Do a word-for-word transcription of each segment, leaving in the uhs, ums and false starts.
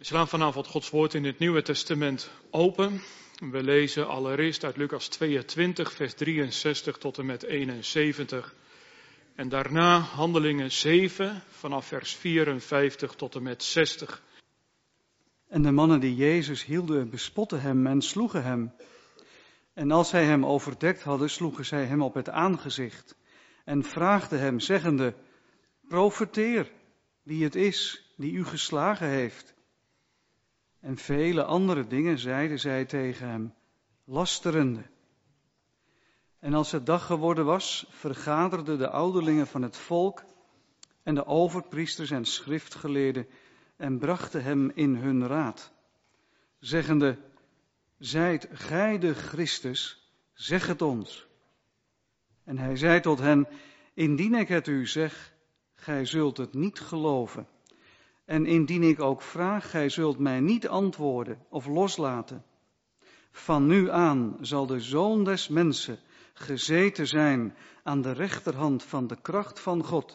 We slaan vanavond Gods woord in het Nieuwe Testament open. We lezen allereerst uit Lucas tweeëntwintig, vers drieënzestig tot en met eenenzeventig. En daarna Handelingen zeven, vanaf vers vierenvijftig tot en met zestig. En de mannen die Jezus hielden, bespotten hem en sloegen hem. En als zij hem overdekt hadden, sloegen zij hem op het aangezicht. En vraagden hem, zeggende, profeteer wie het is die u geslagen heeft. En vele andere dingen zeiden zij tegen hem, lasterende. En als het dag geworden was, vergaderden de ouderlingen van het volk en de overpriesters en schriftgeleerden en brachten hem in hun raad, zeggende, zijt gij de Christus, zeg het ons. En hij zei tot hen, indien ik het u zeg, gij zult het niet geloven. En indien ik ook vraag, gij zult mij niet antwoorden of loslaten. Van nu aan zal de Zoon des Mensen gezeten zijn aan de rechterhand van de kracht van God.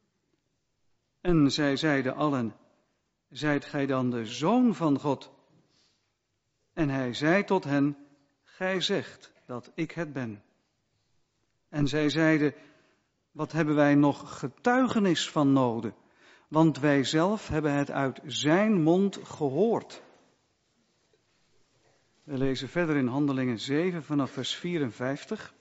En zij zeiden allen, zijt gij dan de Zoon van God? En hij zei tot hen, gij zegt dat ik het ben. En zij zeiden, wat hebben wij nog getuigenis van nodig? Want wij zelf hebben het uit zijn mond gehoord. We lezen verder in Handelingen zeven vanaf vers vierenvijftig.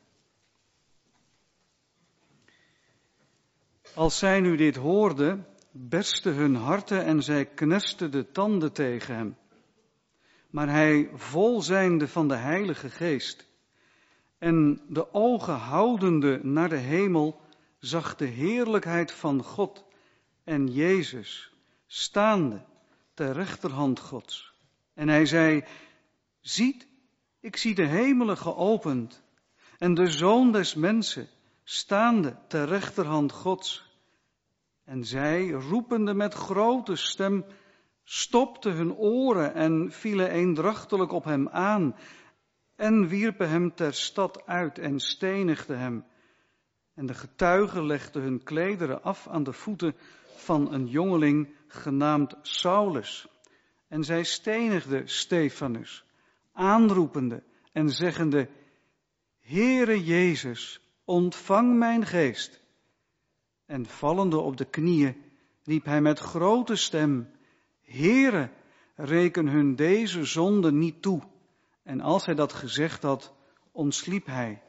Als zij nu dit hoorden, bersten hun harten en zij knersten de tanden tegen hem. Maar hij, vol zijnde van de Heilige Geest en de ogen houdende naar de hemel, zag de heerlijkheid van God en Jezus staande ter rechterhand Gods. En hij zei, ziet, ik zie de hemelen geopend en de Zoon des Mensen staande ter rechterhand Gods. En zij, roepende met grote stem, stopten hun oren en vielen eendrachtelijk op hem aan en wierpen hem ter stad uit en stenigden hem. En de getuigen legden hun klederen af aan de voeten van een jongeling genaamd Saulus. En zij stenigden Stefanus, aanroepende en zeggende, Heere Jezus, ontvang mijn geest. En vallende op de knieën riep hij met grote stem, Heere, reken hun deze zonde niet toe. En als hij dat gezegd had, ontsliep hij.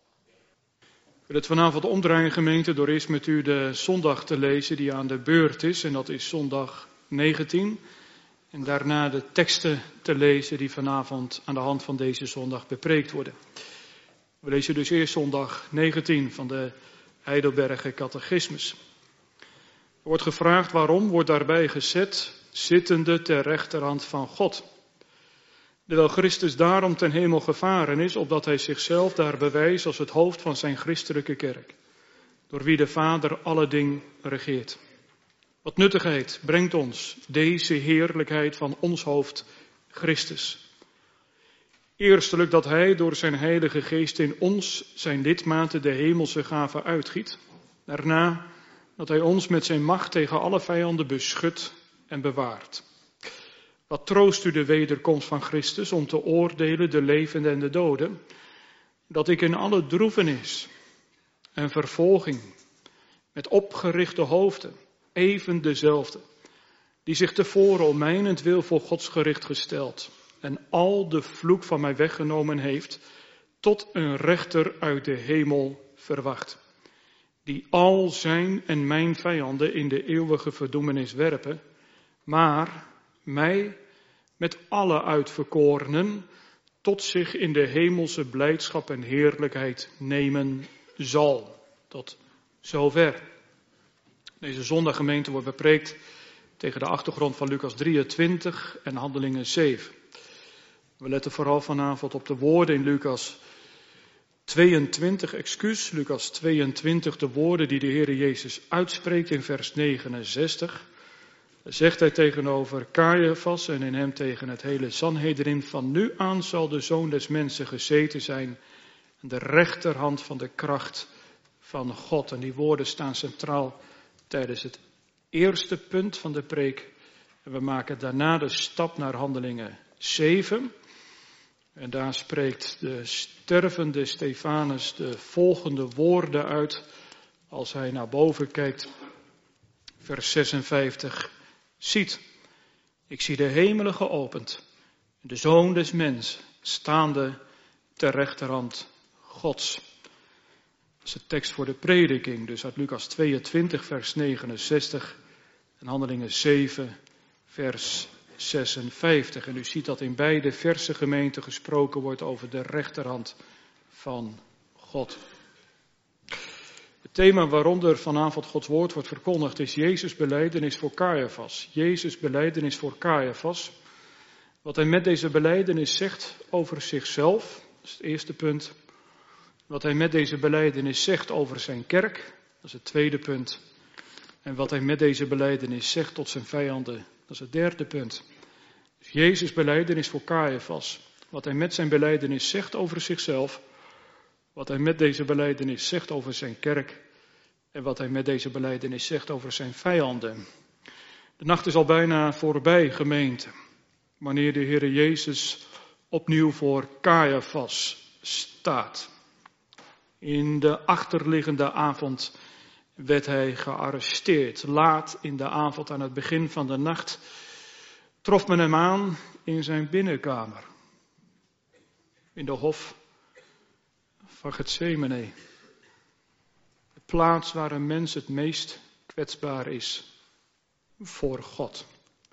Ik wil het vanavond omdraaien, gemeente, door eerst met u de zondag te lezen die aan de beurt is. En dat is zondag negentien. En daarna de teksten te lezen die vanavond aan de hand van deze zondag bepreekt worden. We lezen dus eerst zondag negentien van de Heidelberger Catechismus. Er wordt gevraagd waarom wordt daarbij gezet, zittende ter rechterhand van God. Terwijl Christus daarom ten hemel gevaren is, opdat hij zichzelf daar bewijst als het hoofd van zijn christelijke kerk, door wie de Vader alle dingen regeert. Wat nuttigheid brengt ons deze heerlijkheid van ons hoofd Christus. Eerstelijk dat hij door zijn heilige geest in ons zijn lidmaten de hemelse gave uitgiet. Daarna dat hij ons met zijn macht tegen alle vijanden beschut en bewaart. Wat troost u de wederkomst van Christus om te oordelen de levenden en de doden, dat ik in alle droevenis en vervolging met opgerichte hoofden, even dezelfde, die zich tevoren om mijnentwil voor Gods gericht gesteld en al de vloek van mij weggenomen heeft, tot een rechter uit de hemel verwacht, die al zijn en mijn vijanden in de eeuwige verdoemenis werpen, maar mij met alle uitverkorenen tot zich in de hemelse blijdschap en heerlijkheid nemen zal. Tot zover. Deze zondaggemeente wordt bepreekt tegen de achtergrond van Lucas drieëntwintig en Handelingen zeven. We letten vooral vanavond op de woorden in Lucas tweeëntwintig, excuus, Lucas tweeëntwintig, de woorden die de Heer Jezus uitspreekt in vers negenenzestig. Zegt hij tegenover Caiaphas en in hem tegen het hele Sanhedrin, van nu aan zal de Zoon des Mensen gezeten zijn aan de rechterhand van de kracht van God. En die woorden staan centraal tijdens het eerste punt van de preek En we maken daarna de stap naar Handelingen zeven. En daar spreekt de stervende Stefanus de volgende woorden uit als hij naar boven kijkt. Vers zesenvijftig. Ziet, ik zie de hemelen geopend. De Zoon des Mens staande ter rechterhand Gods. Dat is de tekst voor de prediking, dus uit Lucas tweeëntwintig, vers negenenzestig en Handelingen zeven, vers zesenvijftig. En u ziet dat in beide verse gemeenten gesproken wordt over de rechterhand van God. Het thema waaronder vanavond Gods woord wordt verkondigd is Jezus' belijdenis voor Caiaphas. Jezus' belijdenis voor Caiaphas. Wat hij met deze belijdenis zegt over zichzelf, dat is het eerste punt. Wat hij met deze belijdenis zegt over zijn kerk, dat is het tweede punt. En wat hij met deze belijdenis zegt tot zijn vijanden, dat is het derde punt. Dus Jezus' belijdenis voor Caiaphas. Wat hij met zijn belijdenis zegt over zichzelf. Wat hij met deze belijdenis zegt over zijn kerk. En wat hij met deze belijdenis zegt over zijn vijanden. De nacht is al bijna voorbij, gemeente. Wanneer de Heere Jezus opnieuw voor Caiaphas staat. In de achterliggende avond werd hij gearresteerd. Laat in de avond, aan het begin van de nacht, trof men hem aan in zijn binnenkamer. In de hof van Getsemane. De plaats waar een mens het meest kwetsbaar is voor God.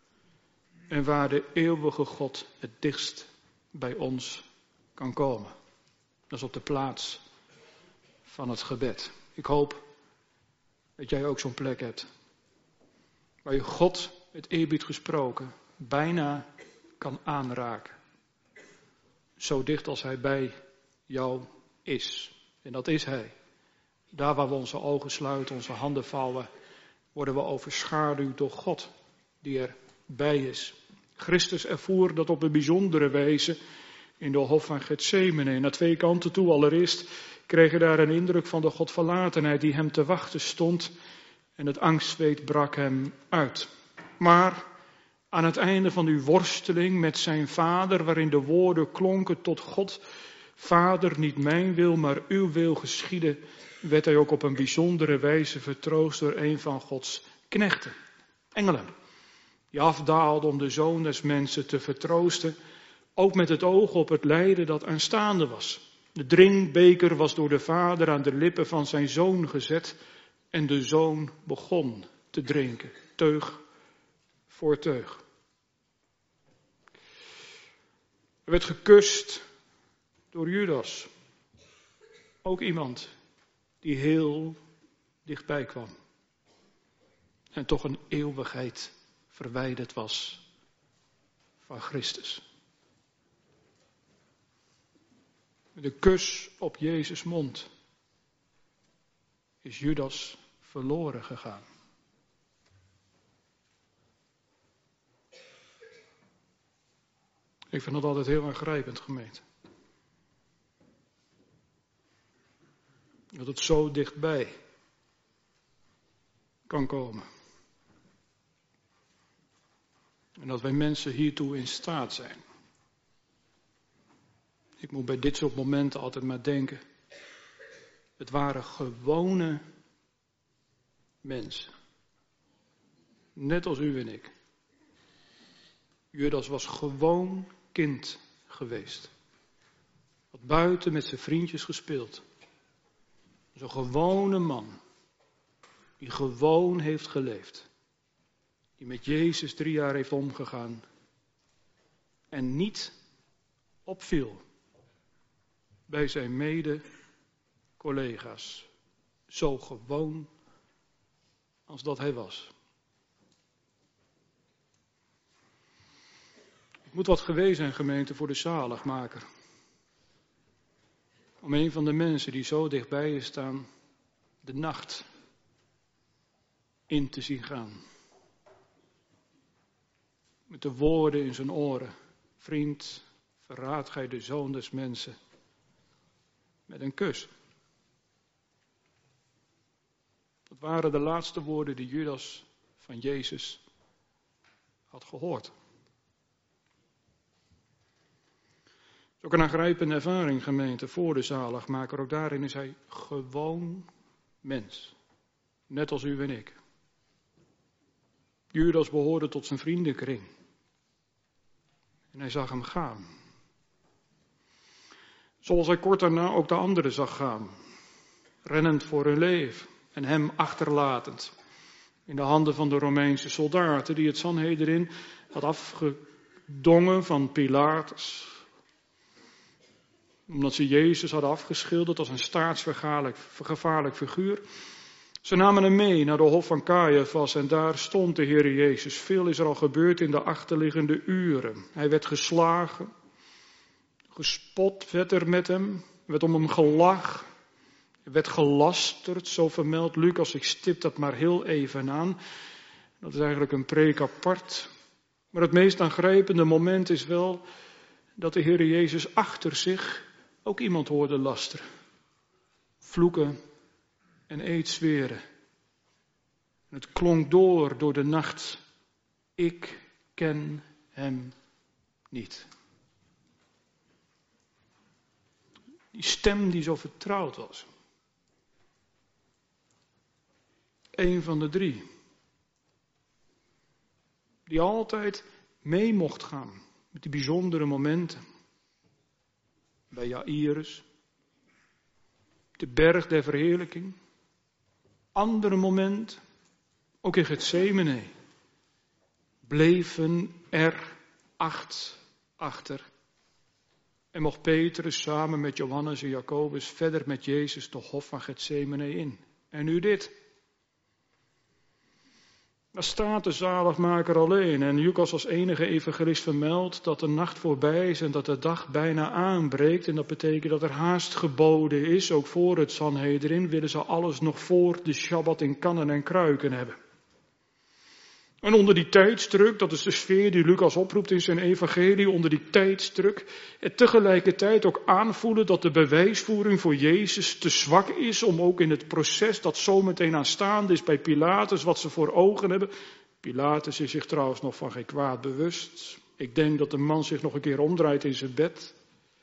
En waar de eeuwige God het dichtst bij ons kan komen. Dat is op de plaats van het gebed. Ik hoop dat jij ook zo'n plek hebt. Waar je God, met eerbied gesproken, bijna kan aanraken. Zo dicht als hij bij jou is. En dat is hij. Daar waar we onze ogen sluiten, onze handen vouwen, worden we overschaduwd door God die er bij is. Christus ervoer dat op een bijzondere wijze in de hof van Getsemane. Naar twee kanten toe. Allereerst kreeg hij daar een indruk van de Godverlatenheid die hem te wachten stond. En het angstzweet brak hem uit. Maar aan het einde van uw worsteling met zijn vader, waarin de woorden klonken tot God, Vader, niet mijn wil, maar uw wil geschieden, werd hij ook op een bijzondere wijze vertroost door een van Gods knechten, engelen. Die afdaalden om de Zoon des Mensen te vertroosten, ook met het oog op het lijden dat aanstaande was. De drinkbeker was door de vader aan de lippen van zijn zoon gezet en de zoon begon te drinken, teug voor teug. Er werd gekust door Judas, ook iemand die heel dichtbij kwam en toch een eeuwigheid verwijderd was van Christus. De kus op Jezus' mond is Judas verloren gegaan. Ik vind dat altijd heel aangrijpend, gemeente. Dat het zo dichtbij kan komen. En dat wij mensen hiertoe in staat zijn. Ik moet bij dit soort momenten altijd maar denken. Het waren gewone mensen. Net als u en ik. Judas was gewoon kind geweest. Had buiten met zijn vriendjes gespeeld. Zo'n gewone man. Die gewoon heeft geleefd. Die met Jezus drie jaar heeft omgegaan. En niet opviel bij zijn mede-collega's. Zo gewoon als dat hij was. Het moet wat geweest zijn, gemeente, voor de zaligmaker. Om een van de mensen die zo dichtbij je staan, de nacht in te zien gaan. Met de woorden in zijn oren. Vriend, verraadt gij de Zoon des Mensen. Met een kus. Dat waren de laatste woorden die Judas van Jezus had gehoord. Het is ook een aangrijpende ervaring, gemeente, voor de zaligmaker. Ook daarin is hij gewoon mens. Net als u en ik. Judas behoorde tot zijn vriendenkring. En hij zag hem gaan. Zoals hij kort daarna ook de anderen zag gaan. Rennend voor hun leven. En hem achterlatend. In de handen van de Romeinse soldaten die het Sanhedrin had afgedongen van Pilatus. Omdat ze Jezus hadden afgeschilderd als een staatsgevaarlijk figuur. Ze namen hem mee naar de hof van Caiaphas en daar stond de Heer Jezus. Veel is er al gebeurd in de achterliggende uren. Hij werd geslagen, gespot werd er met hem, werd om hem gelach, werd gelasterd, zo vermeldt Lucas. Ik stip dat maar heel even aan. Dat is eigenlijk een preek apart. Maar het meest aangrijpende moment is wel dat de Heer Jezus achter zich ook iemand hoorde lasteren. Vloeken en eet zweren. Het klonk door door de nacht. Ik ken hem niet. Die stem die zo vertrouwd was. Eén van de drie. Die altijd mee mocht gaan met die bijzondere momenten. Bij Jairus. De berg der verheerlijking. Andere moment, ook in Getsemane, bleven er acht achter. En mocht Petrus samen met Johannes en Jacobus verder met Jezus de hof van Getsemane in. En nu dit. Daar staat de zaligmaker alleen en Lucas als enige evangelist vermeldt dat de nacht voorbij is en dat de dag bijna aanbreekt. En dat betekent dat er haast geboden is, ook voor het Sanhedrin willen ze alles nog voor de Shabbat in kannen en kruiken hebben. En onder die tijdsdruk, dat is de sfeer die Lucas oproept in zijn evangelie, onder die tijdsdruk, en tegelijkertijd ook aanvoelen dat de bewijsvoering voor Jezus te zwak is om ook in het proces dat zometeen aanstaande is bij Pilatus, wat ze voor ogen hebben. Pilatus is zich trouwens nog van geen kwaad bewust. Ik denk dat de man zich nog een keer omdraait in zijn bed.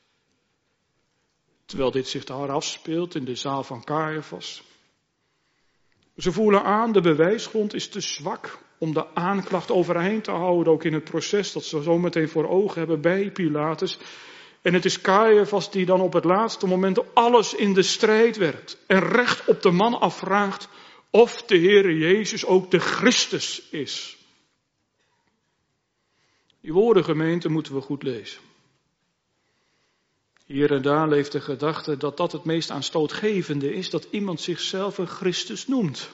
Terwijl dit zich daar afspeelt in de zaal van Caiaphas. Ze voelen aan, de bewijsgrond is te zwak om de aanklacht overeind te houden, ook in het proces dat ze zo meteen voor ogen hebben bij Pilatus. En het is Caiaphas die dan op het laatste moment alles in de strijd werpt en recht op de man afvraagt of de Heere Jezus ook de Christus is. Die woorden, gemeente, moeten we goed lezen. Hier en daar leeft de gedachte dat dat het meest aanstootgevende is, dat iemand zichzelf een Christus noemt.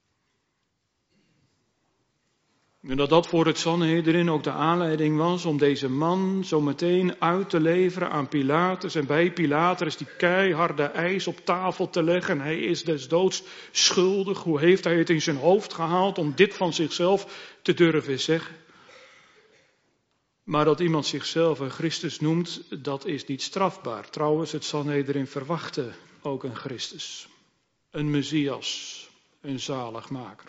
En dat dat voor het Sanhedrin ook de aanleiding was om deze man zo meteen uit te leveren aan Pilatus. En bij Pilatus die keiharde eis op tafel te leggen. Hij is des doods schuldig. Hoe heeft hij het in zijn hoofd gehaald om dit van zichzelf te durven zeggen? Maar dat iemand zichzelf een Christus noemt, dat is niet strafbaar. Trouwens, het Sanhedrin verwachtte ook een Christus. Een Messias, een zaligmaker.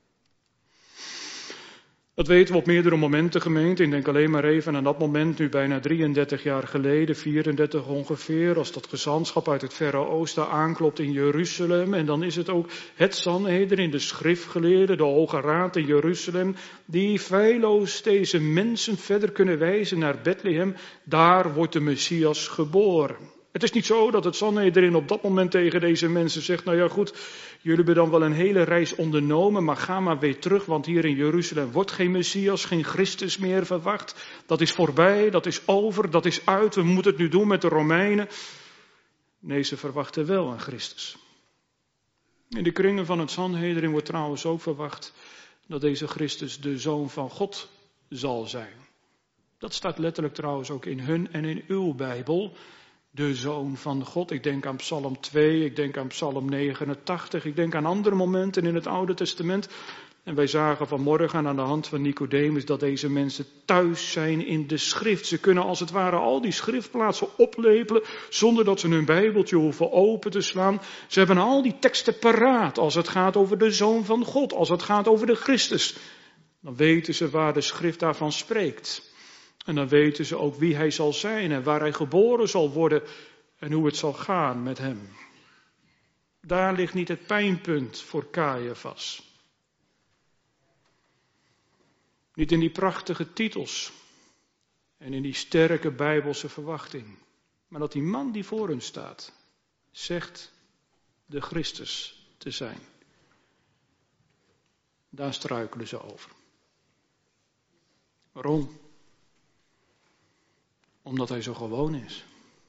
Dat weten we op meerdere momenten, gemeente. Ik denk alleen maar even aan dat moment, nu bijna drieëndertig jaar geleden, vierendertig ongeveer, als dat gezantschap uit het Verre Oosten aanklopt in Jeruzalem. En dan is het ook het Sanhedrin, de schriftgeleerden, de Hoge Raad in Jeruzalem, die feilloos deze mensen verder kunnen wijzen naar Bethlehem. Daar wordt de Messias geboren. Het is niet zo dat het Sanhedrin op dat moment tegen deze mensen zegt, nou ja goed, jullie hebben dan wel een hele reis ondernomen, maar ga maar weer terug, want hier in Jeruzalem wordt geen Messias, geen Christus meer verwacht. Dat is voorbij, dat is over, dat is uit, we moeten het nu doen met de Romeinen. Nee, ze verwachten wel een Christus. In de kringen van het Sanhedrin wordt trouwens ook verwacht dat deze Christus de Zoon van God zal zijn. Dat staat letterlijk trouwens ook in hun en in uw Bijbel. De Zoon van God. Ik denk aan Psalm twee, ik denk aan Psalm negenentachtig, ik denk aan andere momenten in het Oude Testament. En wij zagen vanmorgen aan de hand van Nicodemus dat deze mensen thuis zijn in de schrift. Ze kunnen als het ware al die schriftplaatsen oplepelen zonder dat ze hun Bijbeltje hoeven open te slaan. Ze hebben al die teksten paraat als het gaat over de Zoon van God, als het gaat over de Christus. Dan weten ze waar de schrift daarvan spreekt. En dan weten ze ook wie hij zal zijn en waar hij geboren zal worden en hoe het zal gaan met hem. Daar ligt niet het pijnpunt voor Caiaphas. Niet in die prachtige titels en in die sterke Bijbelse verwachting. Maar dat die man die voor hun staat, zegt de Christus te zijn. Daar struikelen ze over. Waarom? Omdat hij zo gewoon is.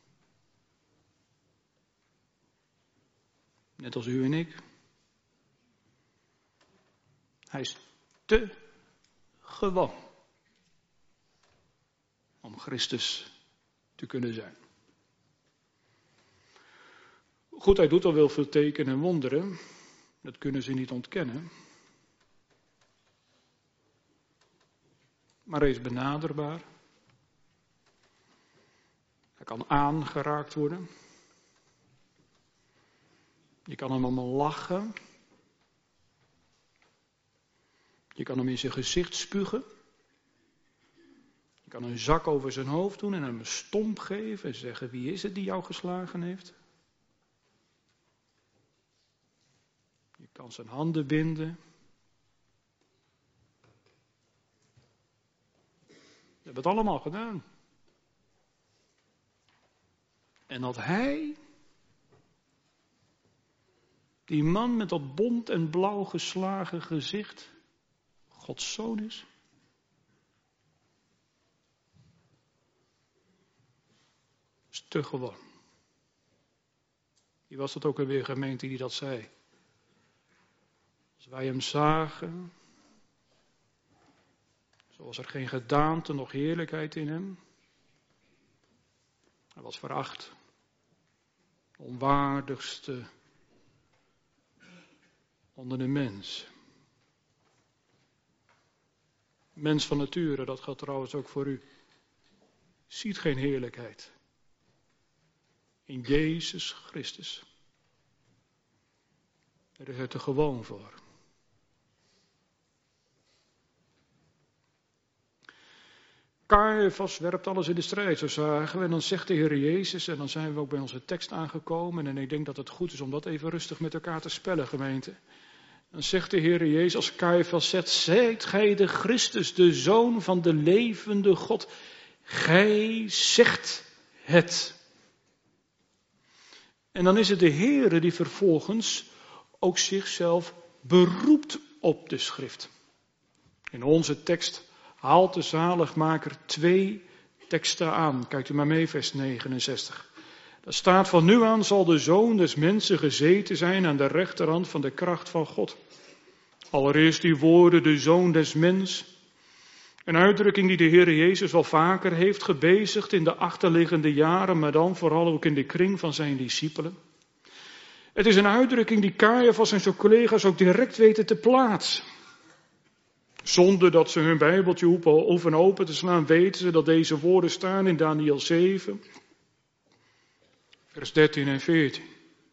Net als u en ik. Hij is te gewoon om Christus te kunnen zijn. Goed, hij doet al wel veel tekenen en wonderen. Dat kunnen ze niet ontkennen. Maar hij is benaderbaar. Hij kan aangeraakt worden. Je kan hem allemaal lachen. Je kan hem in zijn gezicht spugen. Je kan een zak over zijn hoofd doen en hem een stomp geven en zeggen: wie is het die jou geslagen heeft? Je kan zijn handen binden. We hebben het allemaal gedaan. En dat hij, die man met dat bont en blauw geslagen gezicht, Gods zoon is. Is te gewoon. Wie was dat ook alweer, gemeente, die dat zei? Als wij hem zagen, zo was er geen gedaante, nog heerlijkheid in hem. Hij was veracht. De onwaardigste onder de mens. Mens van nature, dat geldt trouwens ook voor u, ziet geen heerlijkheid in Jezus Christus. Daar is hij te gewoon voor. Caiaphas werpt alles in de strijd, zo zagen we. En dan zegt de Heer Jezus, en dan zijn we ook bij onze tekst aangekomen. En ik denk dat het goed is om dat even rustig met elkaar te spellen, gemeente. Dan zegt de Heer Jezus, als Caiaphas zegt: zijt gij de Christus, de Zoon van de levende God? Gij zegt het. En dan is het de Heer die vervolgens ook zichzelf beroept op de schrift. In onze tekst haalt de zaligmaker twee teksten aan. Kijkt u maar mee, vers negenenzestig. Daar staat: van nu aan zal de Zoon des mensen gezeten zijn aan de rechterhand van de kracht van God. Allereerst die woorden, de Zoon des mens. Een uitdrukking die de Heer Jezus al vaker heeft gebezigd in de achterliggende jaren, maar dan vooral ook in de kring van zijn discipelen. Het is een uitdrukking die Caiaphas en zijn collega's ook direct weten te plaatsen. Zonder dat ze hun Bijbeltje hoeven open te slaan, weten ze dat deze woorden staan in Daniël zeven, vers dertien en veertien.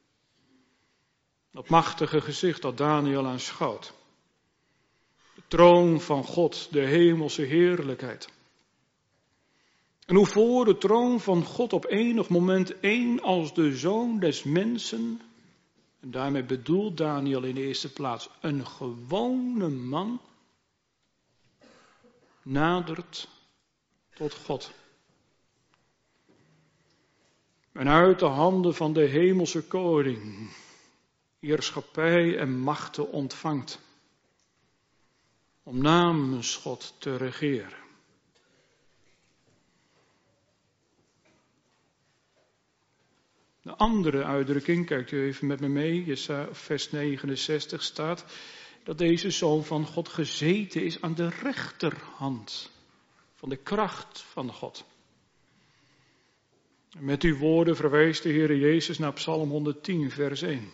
Dat machtige gezicht dat Daniël aanschouwt. De troon van God, de hemelse heerlijkheid. En hoe voor de troon van God op enig moment één als de Zoon des mensen, en daarmee bedoelt Daniël in de eerste plaats een gewone man, nadert tot God. En uit de handen van de hemelse koning heerschappij en machten ontvangt, om namens God te regeren. De andere uitdrukking, kijkt u even met me mee, vers negenenzestig staat dat deze Zoon van God gezeten is aan de rechterhand van de kracht van God. En met die woorden verwijst de Heer Jezus naar Psalm honderdtien, vers één.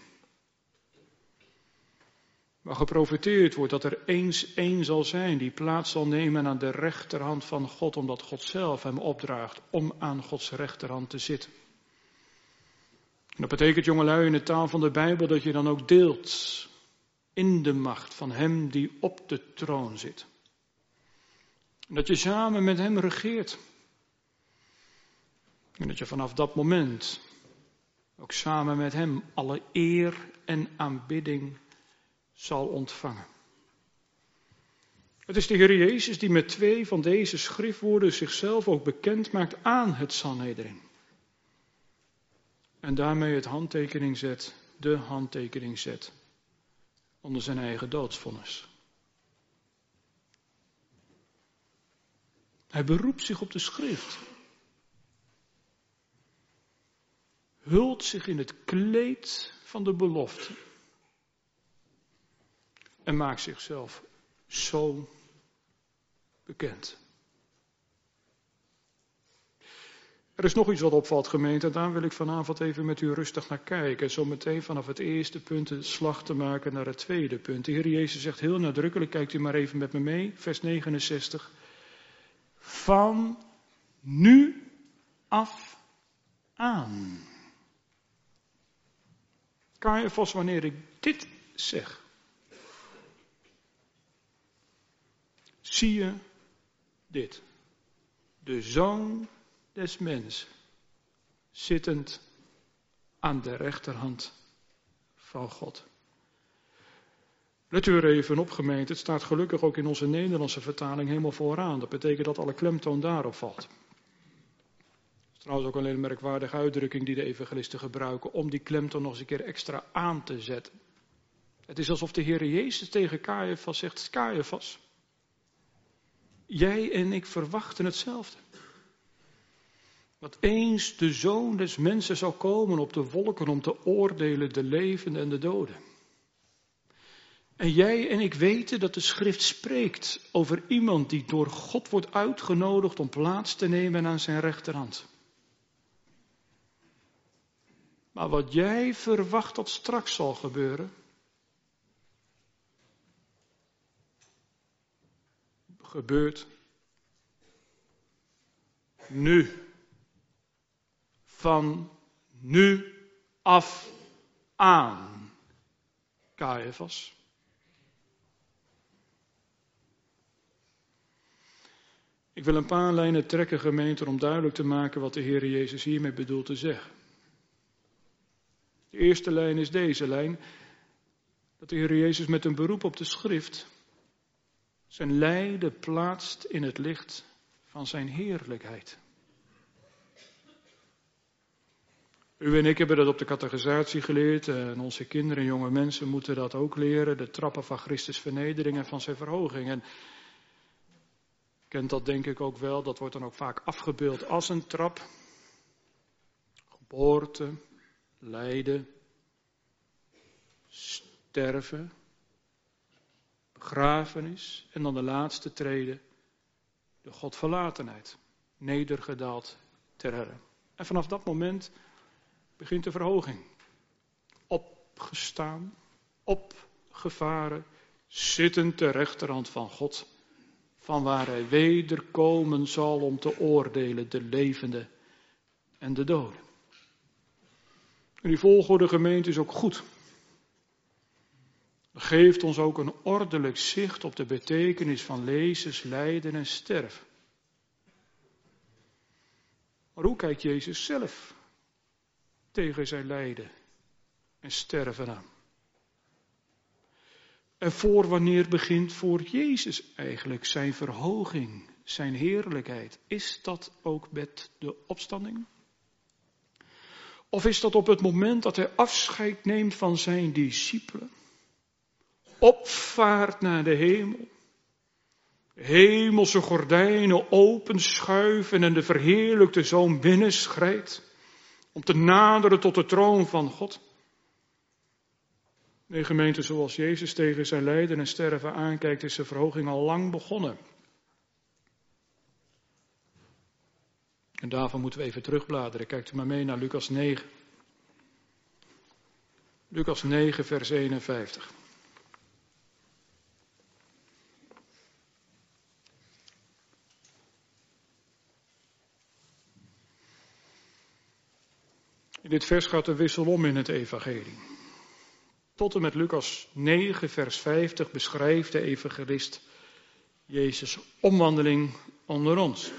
Waar geprofeteerd wordt dat er eens één zal zijn die plaats zal nemen aan de rechterhand van God, omdat God zelf hem opdraagt om aan Gods rechterhand te zitten. En dat betekent, jongelui, in de taal van de Bijbel dat je dan ook deelt in de macht van hem die op de troon zit. En dat je samen met hem regeert. En dat je vanaf dat moment ook samen met hem alle eer en aanbidding zal ontvangen. Het is de Heer Jezus die met twee van deze schriftwoorden zichzelf ook bekend maakt aan het Sanhedrin. En daarmee het handtekening zet, de handtekening zet, onder zijn eigen doodsvonnis. Hij beroept zich op de schrift. Hult zich in het kleed van de belofte. En maakt zichzelf zo bekend. Er is nog iets wat opvalt, gemeente, en daar wil ik vanavond even met u rustig naar kijken. Zo meteen vanaf het eerste punt de slag te maken naar het tweede punt. De Heer Jezus zegt heel nadrukkelijk, kijkt u maar even met me mee, vers negenenzestig. Van nu af aan. Caiaphas, wanneer ik dit zeg, zie je dit. De Zoon des Mensen, zittend aan de rechterhand van God. Let u er even op, gemeente. Het staat gelukkig ook in onze Nederlandse vertaling helemaal vooraan. Dat betekent dat alle klemtoon daarop valt. Het is trouwens ook alleen een merkwaardige uitdrukking die de evangelisten gebruiken om die klemtoon nog eens een keer extra aan te zetten. Het is alsof de Heer Jezus tegen Caiaphas zegt, Caiaphas, jij en ik verwachten hetzelfde. Dat eens de Zoon des Mensen zal komen op de wolken om te oordelen de levenden en de doden. En jij en ik weten dat de schrift spreekt over iemand die door God wordt uitgenodigd om plaats te nemen aan zijn rechterhand. Maar wat jij verwacht dat straks zal gebeuren, gebeurt nu. Van nu af aan. Caiaphas. Ik wil een paar lijnen trekken, gemeente, om duidelijk te maken wat de Heer Jezus hiermee bedoelt te zeggen. De eerste lijn is deze lijn. Dat de Heer Jezus met een beroep op de schrift zijn lijden plaatst in het licht van zijn heerlijkheid. U en ik hebben dat op de catechisatie geleerd en onze kinderen en jonge mensen moeten dat ook leren. De trappen van Christus vernedering en van zijn verhoging. En kent dat denk ik ook wel, dat wordt dan ook vaak afgebeeld als een trap. Geboorte, lijden, sterven, begrafenis en dan de laatste trede, de Godverlatenheid, nedergedaald ter helle. En vanaf dat moment begint de verhoging. Opgestaan, opgevaren, zittend ter rechterhand van God, van waar hij wederkomen zal om te oordelen de levenden en de doden. En die volgorde, gemeente, is ook goed. Dat geeft ons ook een ordelijk zicht op de betekenis van lezens, lijden en sterven. Maar hoe kijkt Jezus zelf tegen zijn lijden en sterven aan? En voor wanneer begint voor Jezus eigenlijk zijn verhoging, zijn heerlijkheid? Is dat ook met de opstanding? Of is dat op het moment dat hij afscheid neemt van zijn discipelen? Opvaart naar de hemel. Hemelse gordijnen openschuiven en de verheerlijkte Zoon binnenschrijdt. Om te naderen tot de troon van God. Nee, gemeente, zoals Jezus tegen zijn lijden en sterven aankijkt, is de verhoging al lang begonnen. En daarvan moeten we even terugbladeren. Kijkt u maar mee naar Lucas negen. Lucas negen, vers eenenvijftig. In dit vers gaat de wissel om in het evangelie. Tot en met Lucas negen, vers vijftig beschrijft de evangelist Jezus' omwandeling onder ons.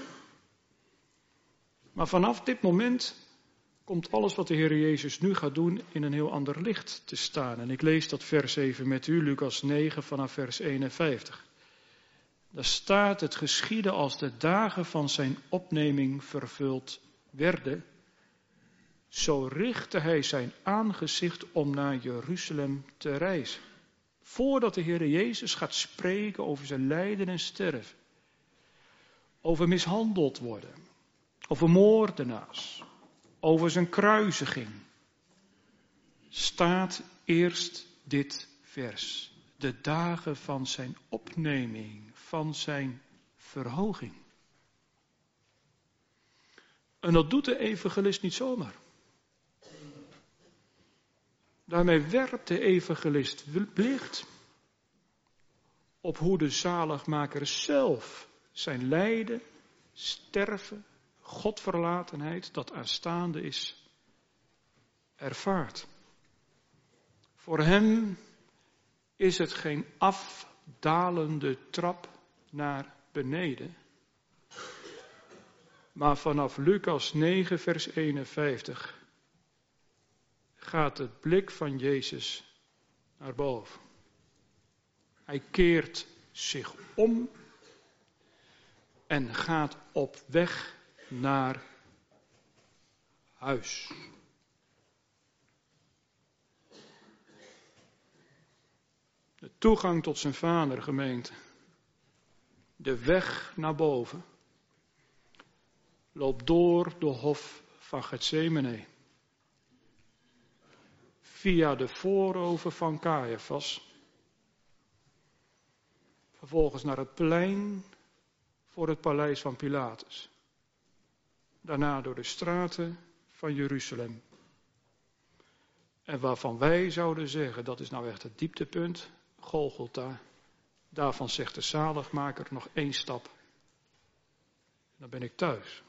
Maar vanaf dit moment komt alles wat de Heer Jezus nu gaat doen in een heel ander licht te staan. En ik lees dat vers even met u, Lucas negen vanaf vers eenenvijftig. Daar staat: het geschiedde als de dagen van zijn opneming vervuld werden. Zo richtte hij zijn aangezicht om naar Jeruzalem te reizen. Voordat de Heer Jezus gaat spreken over zijn lijden en sterven. Over mishandeld worden. Over moordenaars. Over zijn kruisiging. Staat eerst dit vers. De dagen van zijn opneming. Van zijn verhoging. En dat doet de evangelist niet zomaar. Daarmee werpt de evangelist licht op hoe de zaligmaker zelf zijn lijden, sterven, Godverlatenheid, dat aanstaande is, ervaart. Voor hem is het geen afdalende trap naar beneden. Maar vanaf Lucas negen vers eenenvijftig gaat het blik van Jezus naar boven. Hij keert zich om en gaat op weg naar huis. De toegang tot zijn vader, gemeente. De weg naar boven loopt door de hof van Getsemane. Via de vooroever van Caiaphas. Vervolgens naar het plein voor het paleis van Pilatus. Daarna door de straten van Jeruzalem. En waarvan wij zouden zeggen, dat is nou echt het dieptepunt, Golgotha. Daarvan zegt de zaligmaker nog één stap. Dan ben ik thuis.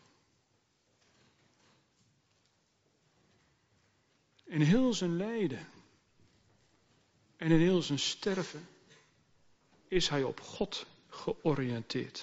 In heel zijn lijden en in heel zijn sterven is hij op God georiënteerd.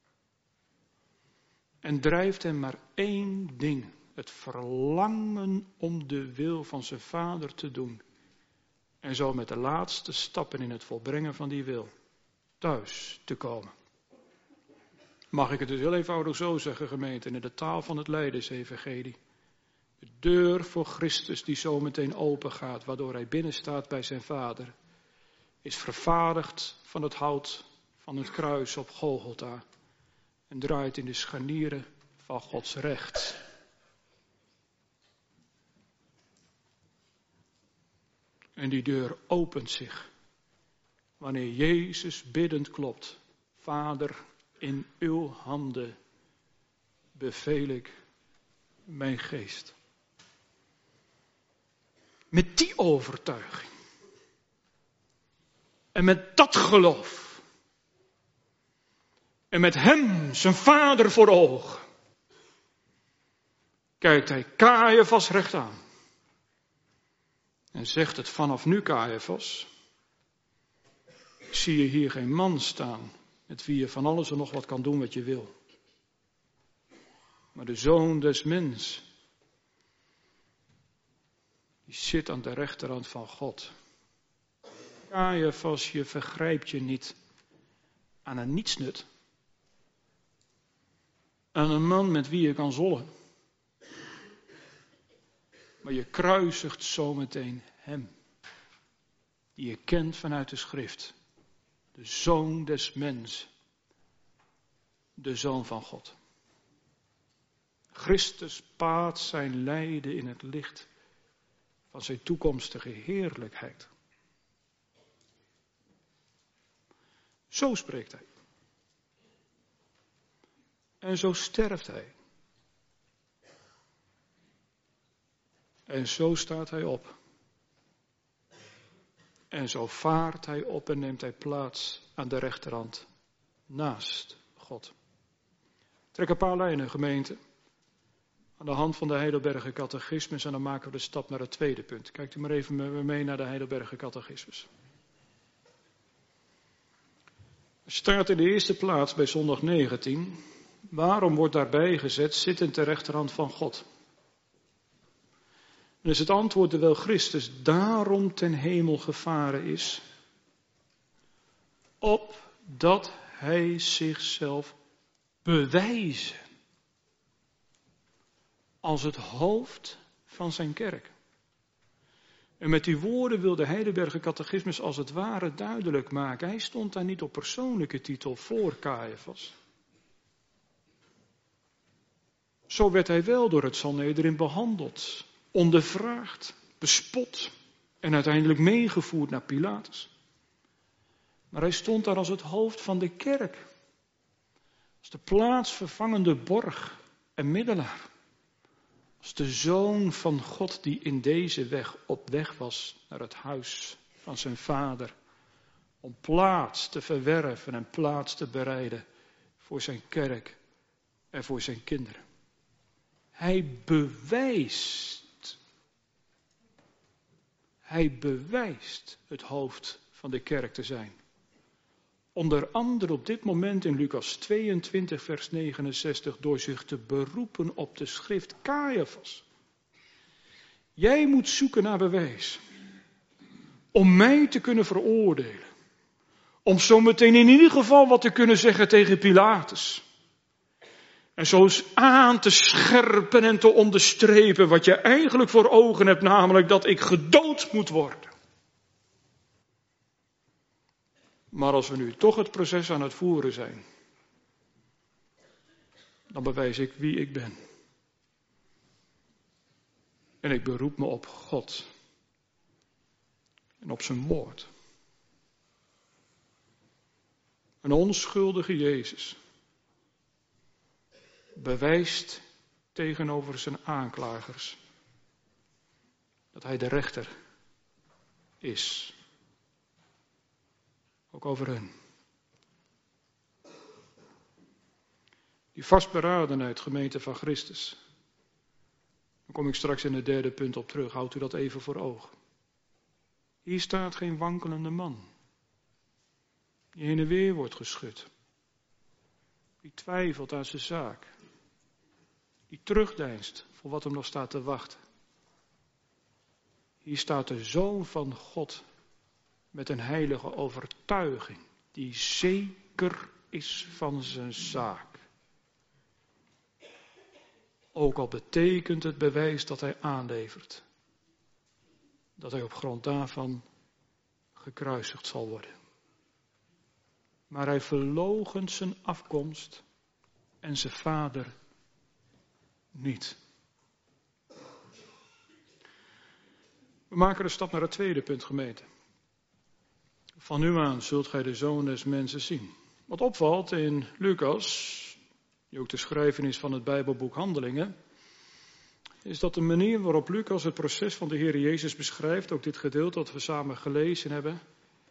En drijft hem maar één ding, het verlangen om de wil van zijn vader te doen. En zo met de laatste stappen in het volbrengen van die wil thuis te komen. Mag ik het dus heel eenvoudig zo zeggen, gemeente, in de taal van het Lijdensevangelie. De deur voor Christus die zo meteen open gaat, waardoor hij binnenstaat bij zijn vader, is vervaardigd van het hout van het kruis op Golgotha en draait in de scharnieren van Gods recht. En die deur opent zich wanneer Jezus biddend klopt: Vader, in uw handen beveel ik mijn geest. Met die overtuiging. En met dat geloof. En met hem, zijn vader voor ogen. Kijkt hij Caiaphas recht aan. En zegt het: vanaf nu, Caiaphas, ik zie je hier geen man staan met wie je van alles en nog wat kan doen wat je wil. Maar de Zoon des Mens, die zit aan de rechterhand van God. Caiaphas, je vergrijpt je niet aan een nietsnut. Aan een man met wie je kan zollen. Maar je kruisigt zometeen hem. Die je kent vanuit de schrift. De Zoon des Mens. De Zoon van God. Christus paart zijn lijden in het licht van zijn toekomstige heerlijkheid. Zo spreekt hij. En zo sterft hij. En zo staat hij op. En zo vaart hij op en neemt hij plaats aan de rechterhand naast God. Trek een paar lijnen, gemeente. Aan de hand van de Heidelberger Catechismus en dan maken we de stap naar het tweede punt. Kijkt u maar even mee naar de Heidelberger Catechismus. Er staat in de eerste plaats bij zondag negentien, waarom wordt daarbij gezet, zittend ter rechterhand van God? En is het antwoord terwijl Christus daarom ten hemel gevaren is, opdat hij zichzelf bewijzen als het hoofd van zijn kerk. En met die woorden wil de Heidelberger Catechismus als het ware duidelijk maken. Hij stond daar niet op persoonlijke titel voor Caiaphas. Zo werd hij wel door het Sanhedrin behandeld, ondervraagd, bespot en uiteindelijk meegevoerd naar Pilatus. Maar hij stond daar als het hoofd van de kerk, als de plaatsvervangende borg en middelaar. Als de Zoon van God die in deze weg op weg was naar het huis van zijn vader. Om plaats te verwerven en plaats te bereiden voor zijn kerk en voor zijn kinderen. Hij bewijst. Hij bewijst het hoofd van de kerk te zijn. Onder andere op dit moment in Lucas tweeëntwintig vers negenenzestig door zich te beroepen op de schrift Caiaphas. Jij moet zoeken naar bewijs. Om mij te kunnen veroordelen. Om zo meteen in ieder geval wat te kunnen zeggen tegen Pilatus. En zo eens aan te scherpen en te onderstrepen wat je eigenlijk voor ogen hebt, namelijk dat ik gedood moet worden. Maar als we nu toch het proces aan het voeren zijn, dan bewijs ik wie ik ben. En ik beroep me op God en op zijn woord. Een onschuldige Jezus bewijst tegenover zijn aanklagers dat hij de rechter is. Ook over hen. Die vastberadenheid, gemeente van Christus. Daar kom ik straks in het derde punt op terug. Houdt u dat even voor ogen. Hier staat geen wankelende man. Die heen en weer wordt geschud. Die twijfelt aan zijn zaak. Die terugdeinst voor wat hem nog staat te wachten. Hier staat de Zoon van God met een heilige overtuiging, die zeker is van zijn zaak. Ook al betekent het bewijs dat hij aanlevert, dat hij op grond daarvan gekruisigd zal worden. Maar hij verloochent zijn afkomst en zijn vader niet. We maken de stap naar het tweede punt, gemeente. Van nu aan zult gij de Zoon des Mensen zien. Wat opvalt in Lucas, die ook de schrijver is van het Bijbelboek Handelingen, is dat de manier waarop Lucas het proces van de Heer Jezus beschrijft, ook dit gedeelte dat we samen gelezen hebben,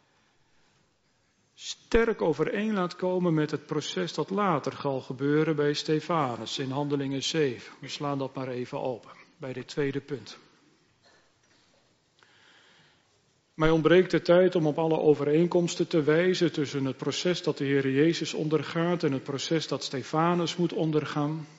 sterk overeen laat komen met het proces dat later zal gebeuren bij Stefanus in Handelingen zeven. We slaan dat maar even open, bij dit tweede punt. Mij ontbreekt de tijd om op alle overeenkomsten te wijzen tussen het proces dat de Heer Jezus ondergaat en het proces dat Stefanus moet ondergaan.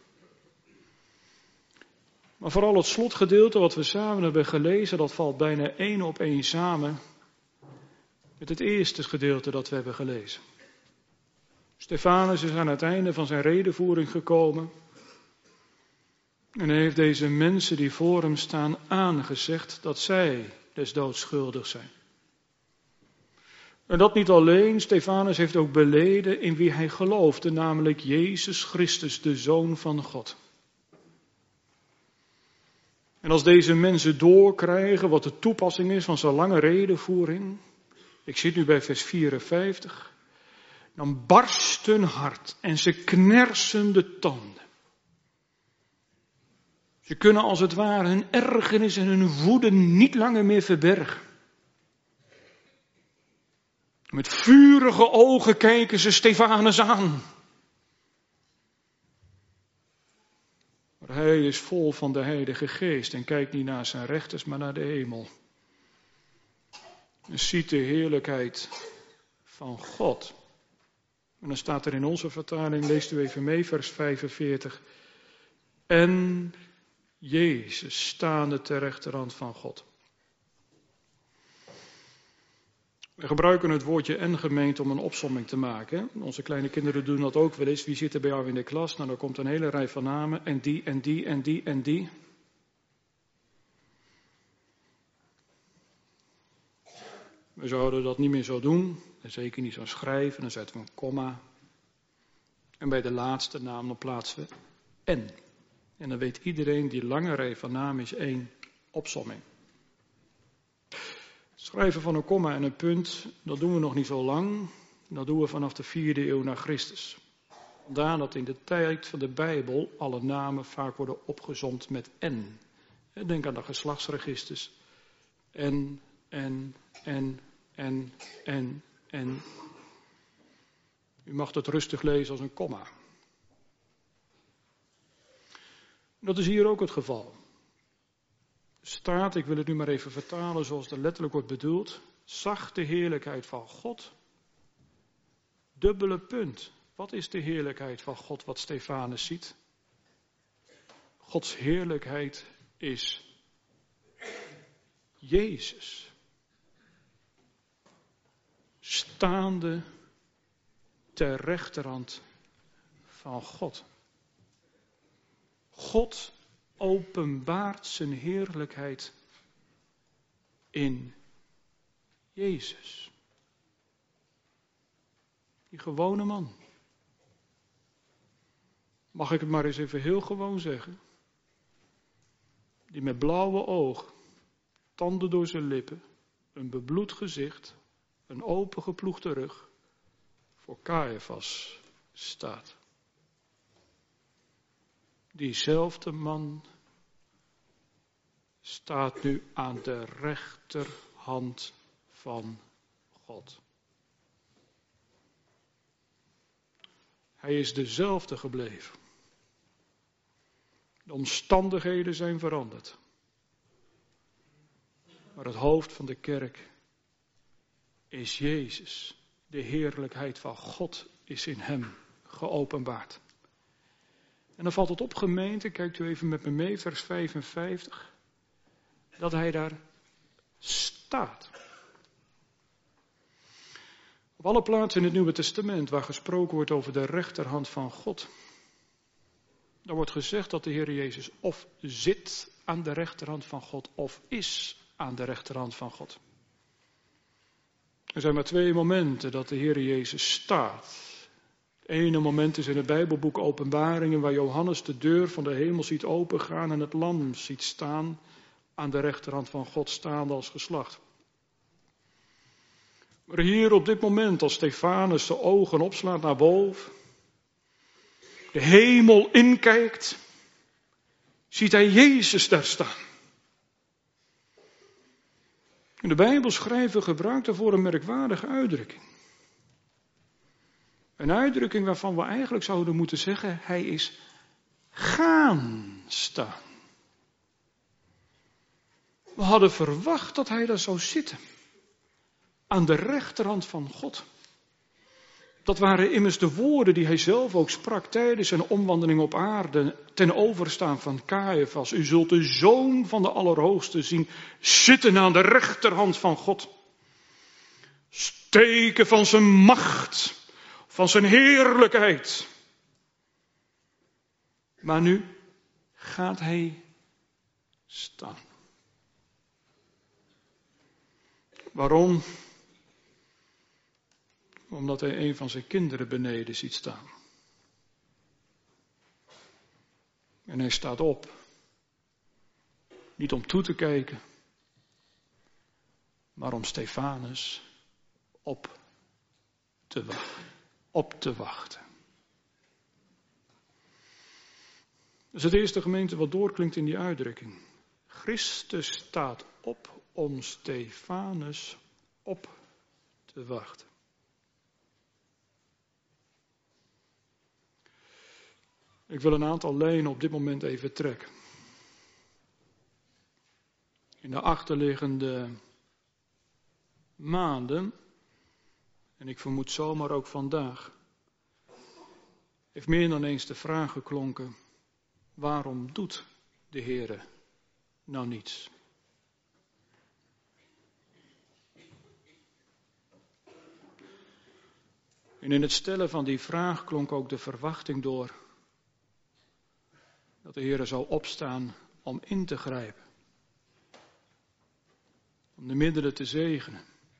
Maar vooral het slotgedeelte wat we samen hebben gelezen, dat valt bijna één op één samen met het eerste gedeelte dat we hebben gelezen. Stefanus is aan het einde van zijn redevoering gekomen en hij heeft deze mensen die voor hem staan aangezegd dat zij des doods schuldig zijn. En dat niet alleen, Stefanus heeft ook beleden in wie hij geloofde, namelijk Jezus Christus, de Zoon van God. En als deze mensen doorkrijgen wat de toepassing is van zijn lange redevoering, ik zit nu bij vers vierenvijftig, dan barst hun hart en ze knersen de tanden. Ze kunnen als het ware hun ergernis en hun woede niet langer meer verbergen. Met vurige ogen kijken ze Stefanus aan. Maar hij is vol van de Heilige Geest en kijkt niet naar zijn rechters, maar naar de hemel. En ziet de heerlijkheid van God En dan staat er in onze vertaling, leest u even mee, vers vijfenveertig. En Jezus staande ter rechterhand van God. We gebruiken het woordje en gemeente om een opsomming te maken. Onze kleine kinderen doen dat ook wel eens. Wie zit er bij jou in de klas? Nou, dan komt een hele rij van namen. En die, en die, en die, en die. We zouden dat niet meer zo doen. En zeker niet zo schrijven. Dan zetten we een komma. En bij de laatste naam dan plaatsen we en. En dan weet iedereen, die lange rij van namen is één opsomming. Schrijven van een komma en een punt, dat doen we nog niet zo lang. Dat doen we vanaf de vierde eeuw na Christus. Vandaar dat in de tijd van de Bijbel alle namen vaak worden opgezomd met en. Denk aan de geslachtsregisters. En, en, en, en, en, en. U mag het rustig lezen als een komma. Dat is hier ook het geval. Staat, ik wil het nu maar even vertalen zoals het letterlijk wordt bedoeld. Zag de heerlijkheid van God. Dubbele punt. Wat is de heerlijkheid van God wat Stefanus ziet? Gods heerlijkheid is Jezus. Staande ter rechterhand van God. God openbaart zijn heerlijkheid in Jezus. Die gewone man. Mag ik het maar eens even heel gewoon zeggen? Die met blauwe ogen, tanden door zijn lippen, een bebloed gezicht, een opengeploegde rug, voor Caiaphas staat. Diezelfde man staat nu aan de rechterhand van God. Hij is dezelfde gebleven. De omstandigheden zijn veranderd. Maar het hoofd van de kerk is Jezus. De heerlijkheid van God is in hem geopenbaard. En dan valt het op, gemeente, kijkt u even met me mee, vers vijfenvijftig, dat hij daar staat. Op alle plaatsen in het Nieuwe Testament waar gesproken wordt over de rechterhand van God, daar wordt gezegd dat de Heer Jezus of zit aan de rechterhand van God of is aan de rechterhand van God. Er zijn maar twee momenten dat de Heer Jezus staat. Het ene moment is in het Bijbelboek Openbaringen, waar Johannes de deur van de hemel ziet opengaan en het lam ziet staan aan de rechterhand van God, staande als geslacht. Maar hier op dit moment, als Stefanus de ogen opslaat naar boven, de hemel inkijkt, ziet hij Jezus daar staan. En de Bijbelschrijver gebruikt daarvoor een merkwaardige uitdrukking. Een uitdrukking waarvan we eigenlijk zouden moeten zeggen, hij is gaan staan. We hadden verwacht dat hij daar zou zitten. Aan de rechterhand van God. Dat waren immers de woorden die hij zelf ook sprak tijdens zijn omwandeling op aarde. Ten overstaan van Caiaphas. U zult de Zoon van de Allerhoogste zien zitten aan de rechterhand van God. Steken van zijn macht. Van zijn heerlijkheid. Maar nu gaat hij staan. Waarom? Omdat hij een van zijn kinderen beneden ziet staan. En hij staat op. Niet om toe te kijken, maar om Stefanus op te wachten. Op te wachten. Dat is het eerste, gemeente, wat doorklinkt in die uitdrukking. Christus staat op om Stefanus op te wachten. Ik wil een aantal lijnen op dit moment even trekken. In de achterliggende maanden, en ik vermoed zomaar ook vandaag, heeft meer dan eens de vraag geklonken: waarom doet de Heere nou niets? En in het stellen van die vraag klonk ook de verwachting door dat de Heere zou opstaan om in te grijpen. Om de middelen te zegenen.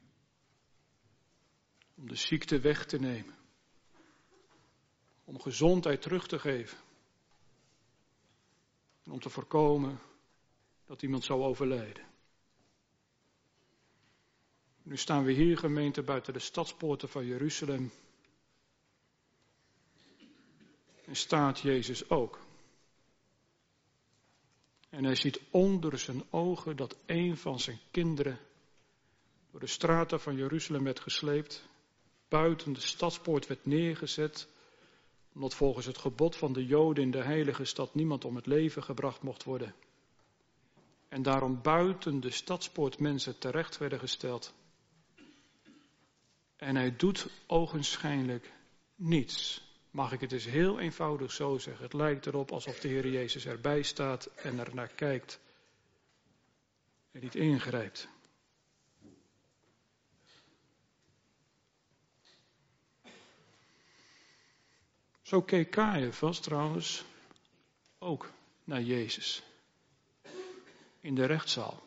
Om de ziekte weg te nemen. Om gezondheid terug te geven. En om te voorkomen dat iemand zou overlijden. Nu staan we hier, gemeente, buiten de stadspoorten van Jeruzalem. En staat Jezus ook. En hij ziet onder zijn ogen dat een van zijn kinderen door de straten van Jeruzalem werd gesleept, buiten de stadspoort werd neergezet, omdat volgens het gebod van de Joden in de heilige stad niemand om het leven gebracht mocht worden. En daarom buiten de stadspoort mensen terecht werden gesteld. En hij doet ogenschijnlijk niets. Mag ik het eens heel eenvoudig zo zeggen? Het lijkt erop alsof de Heer Jezus erbij staat en er naar kijkt en niet ingrijpt. Zo keek Caiaphas trouwens ook naar Jezus in de rechtszaal.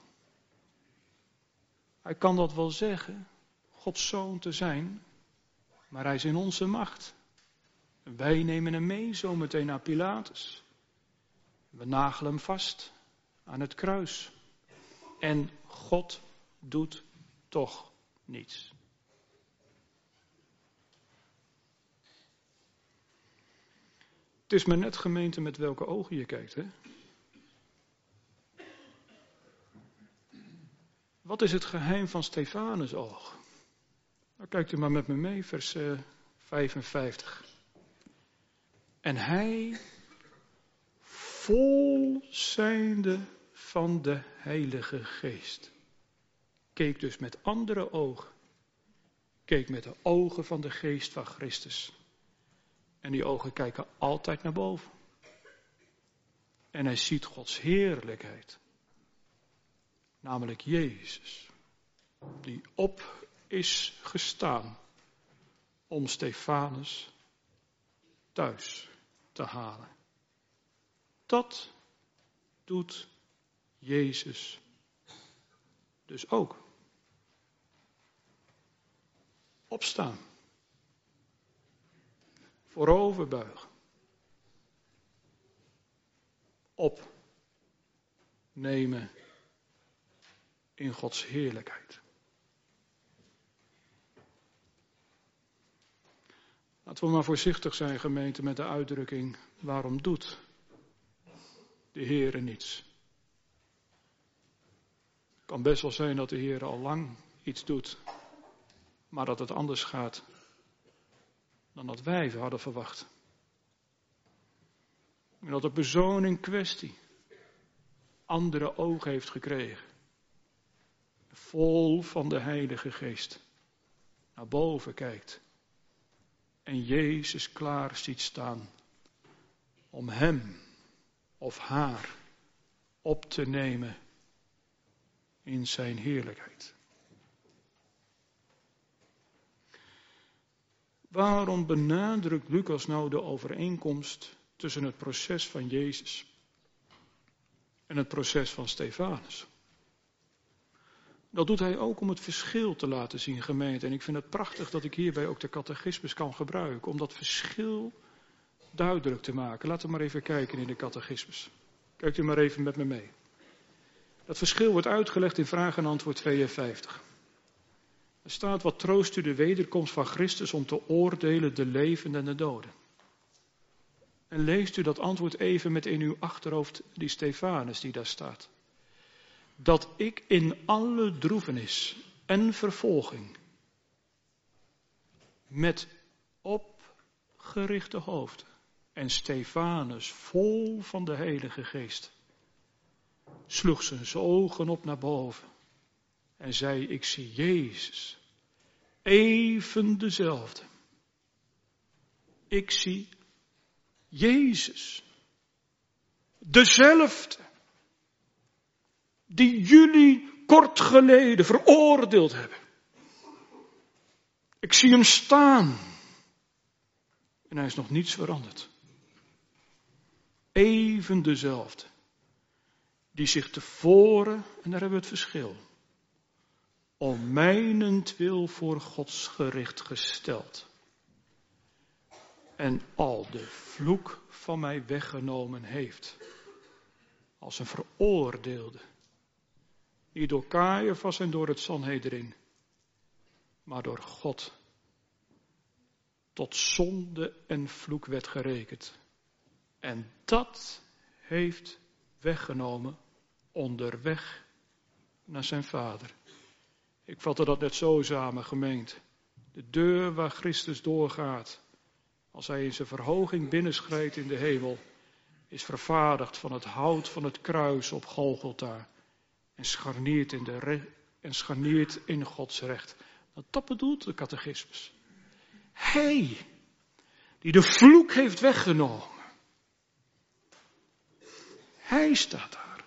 Hij kan dat wel zeggen, Gods zoon te zijn, maar hij is in onze macht. Wij nemen hem mee zometeen naar Pilatus. We nagelen hem vast aan het kruis. En God doet toch niets. Het is maar net, gemeente, met welke ogen je kijkt, hè? Wat is het geheim van Stefanus' oog? Nou, kijkt u maar met me mee, vers uh, vijfenvijftig. En hij, vol zijnde van de Heilige Geest, keek dus met andere ogen. Keek met de ogen van de Geest van Christus. En die ogen kijken altijd naar boven. En hij ziet Gods heerlijkheid. Namelijk Jezus. Die op is gestaan om Stefanus thuis te halen. Dat doet Jezus dus ook. Opstaan. Voorover buigen. Opnemen in Gods heerlijkheid. Laten we maar voorzichtig zijn, gemeente, met de uitdrukking: waarom doet de Heere niets? Het kan best wel zijn dat de Heere al lang iets doet, maar dat het anders gaat dan dat wij hadden verwacht. En dat de persoon in kwestie andere ogen heeft gekregen. Vol van de Heilige Geest. Naar boven kijkt. En Jezus klaar ziet staan. Om hem of haar op te nemen in zijn heerlijkheid. Waarom benadrukt Lucas nou de overeenkomst tussen het proces van Jezus en het proces van Stefanus? Dat doet hij ook om het verschil te laten zien, gemeente. En ik vind het prachtig dat ik hierbij ook de catechismus kan gebruiken, om dat verschil duidelijk te maken. Laten we maar even kijken in de catechismus. Kijkt u maar even met me mee. Dat verschil wordt uitgelegd in vraag en antwoord tweeënvijftig. Er staat: wat troost u de wederkomst van Christus om te oordelen de levenden en de doden. En leest u dat antwoord even met in uw achterhoofd die Stefanus die daar staat. Dat ik in alle droevenis en vervolging met opgerichte hoofd en Stefanus vol van de Heilige Geest sloeg zijn ogen op naar boven en zei: ik zie Jezus, even dezelfde. Ik zie Jezus. Dezelfde. Die jullie kort geleden veroordeeld hebben. Ik zie hem staan. En hij is nog niets veranderd. Even dezelfde. Die zich tevoren, en daar hebben we het verschil, om mijnentwil voor Gods gericht gesteld. En al de vloek van mij weggenomen heeft. Als een veroordeelde. Niet door Caiaphas en door het Sanhedrin. Maar door God. Tot zonde en vloek werd gerekend. En dat heeft weggenomen onderweg naar zijn Vader. Ik vatte dat net zo samen, gemeente. De deur waar Christus doorgaat, als hij in zijn verhoging binnenschrijdt in de hemel, is vervaardigd van het hout van het kruis op Golgotha en scharniert in, de re- en scharniert in Gods recht. Nou, dat bedoelt de catechismus. Hij, die de vloek heeft weggenomen. Hij staat daar.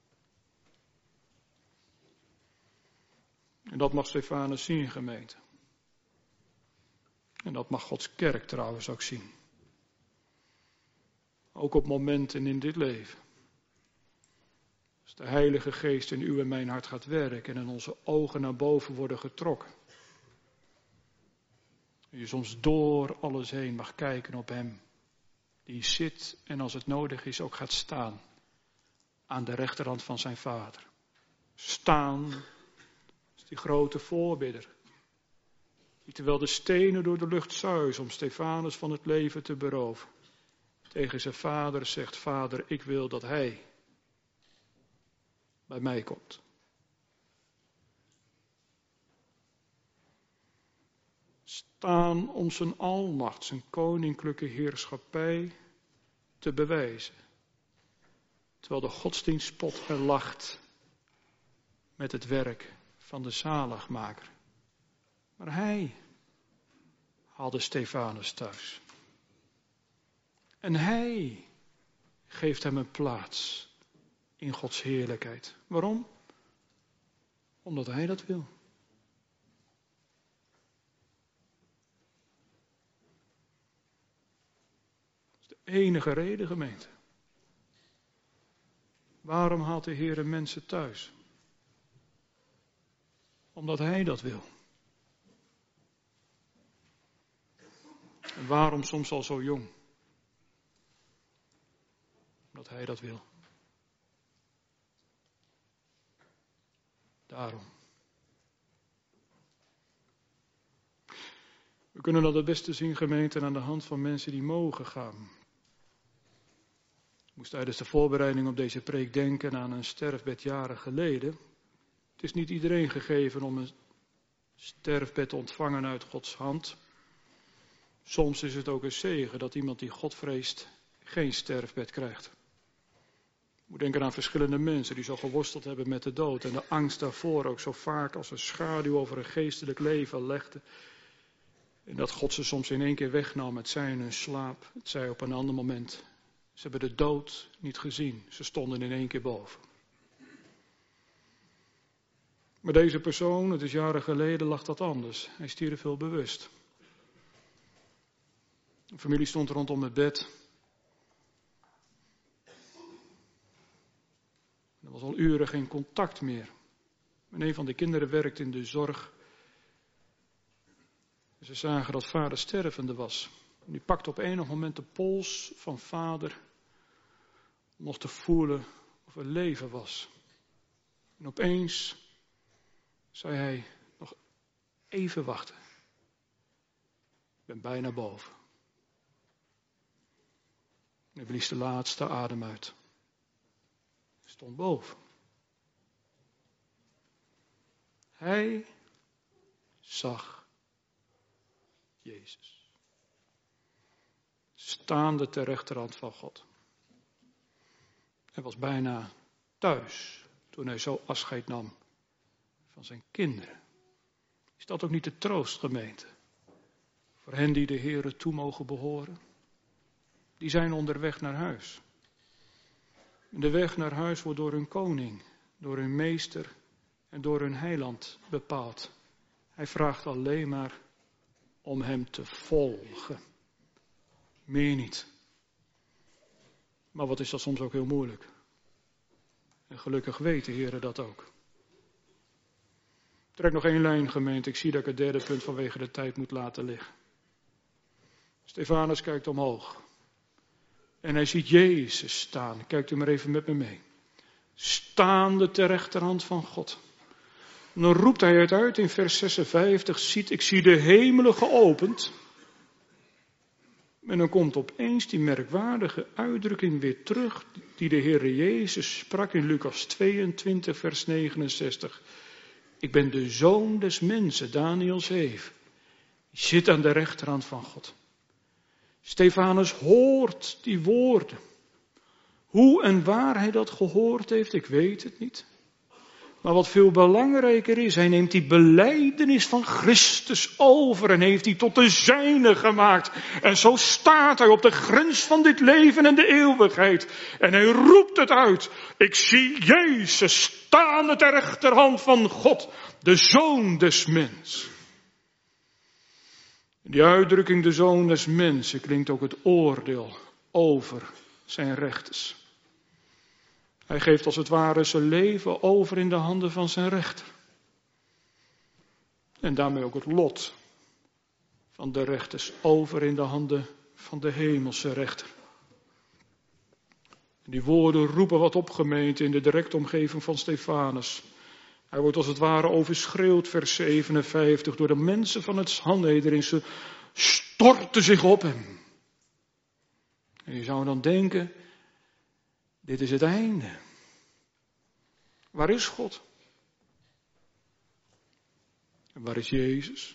En dat mag Stefanus zien, gemeente. En dat mag Gods kerk trouwens ook zien. Ook op momenten in dit leven. Als de Heilige Geest in uw en mijn hart gaat werken en in onze ogen naar boven worden getrokken. En je soms door alles heen mag kijken op hem. Die zit en als het nodig is ook gaat staan. Aan de rechterhand van zijn Vader. Staan is die grote voorbidder. Die terwijl de stenen door de lucht zuizen om Stefanus van het leven te beroven. Tegen zijn vader zegt, Vader, ik wil dat hij bij mij komt. Staan om zijn almacht, zijn koninklijke heerschappij te bewijzen. Terwijl de godsdienst spot en lacht met het werk van de zaligmaker. Maar hij haalde Stefanus thuis. En hij geeft hem een plaats in Gods heerlijkheid. Waarom? Omdat hij dat wil. Dat is de enige reden, gemeente. Waarom haalt de Heer mensen thuis? Omdat hij dat wil. En waarom soms al zo jong? Omdat hij dat wil. Daarom. We kunnen dat het beste zien, gemeente, aan de hand van mensen die mogen gaan. Ik moest tijdens de voorbereiding op deze preek denken aan een sterfbed jaren geleden. Het is niet iedereen gegeven om een sterfbed te ontvangen uit Gods hand. Soms is het ook een zegen dat iemand die God vreest geen sterfbed krijgt. Ik moet denken aan verschillende mensen die zo geworsteld hebben met de dood en de angst daarvoor ook zo vaak als een schaduw over een geestelijk leven legde. En dat God ze soms in één keer wegnam, het zij in hun slaap, het zij op een ander moment. Ze hebben de dood niet gezien, ze stonden in één keer boven. Maar deze persoon, het is jaren geleden, lag dat anders. Hij stierf heel bewust. De familie stond rondom het bed. Er was al uren geen contact meer. En een van de kinderen werkte in de zorg. Ze zagen dat vader stervende was. En die pakte op enig moment de pols van vader om nog te voelen of er leven was. En opeens zei hij, nog even wachten. Ik ben bijna boven. En hij blies de laatste adem uit. Hij stond boven. Hij zag Jezus. Staande ter rechterhand van God. Hij was bijna thuis toen hij zo afscheid nam van zijn kinderen. Is dat ook niet de troost, gemeente? Voor hen die de Heere toe mogen behoren? Die zijn onderweg naar huis. De weg naar huis wordt door hun koning, door hun meester en door hun heiland bepaald. Hij vraagt alleen maar om hem te volgen. Meer niet. Maar wat is dat soms ook heel moeilijk. En gelukkig weten heren dat ook. Trek nog één lijn, gemeente. Ik zie dat ik het derde punt vanwege de tijd moet laten liggen. Stefanus kijkt omhoog. En hij ziet Jezus staan. Kijkt u maar even met me mee. Staande ter rechterhand van God. En dan roept hij het uit in vers zesenvijftig. Ziet, ik zie de hemelen geopend. En dan komt opeens die merkwaardige uitdrukking weer terug. Die de Heere Jezus sprak in Lucas tweeëntwintig vers negenenzestig. Ik ben de zoon des mensen, Daniel zeven. Die zit aan de rechterhand van God. Stefanus hoort die woorden. Hoe en waar hij dat gehoord heeft, ik weet het niet. Maar wat veel belangrijker is, hij neemt die belijdenis van Christus over en heeft die tot de zijne gemaakt. En zo staat hij op de grens van dit leven en de eeuwigheid. En hij roept het uit. Ik zie Jezus staan ter rechterhand van God, de Zoon des Mens. Die uitdrukking, de Zoon des Mensen, klinkt ook het oordeel over zijn rechters. Hij geeft als het ware zijn leven over in de handen van zijn rechter. En daarmee ook het lot van de rechters over in de handen van de hemelse rechter. Die woorden roepen wat op, gemeente, in de directe omgeving van Stefanus. Hij wordt als het ware overschreeuwd, vers zevenenvijftig, door de mensen van het Sanhedrin. Ze storten zich op hem. En je zou dan denken, dit is het einde. Waar is God? En waar is Jezus?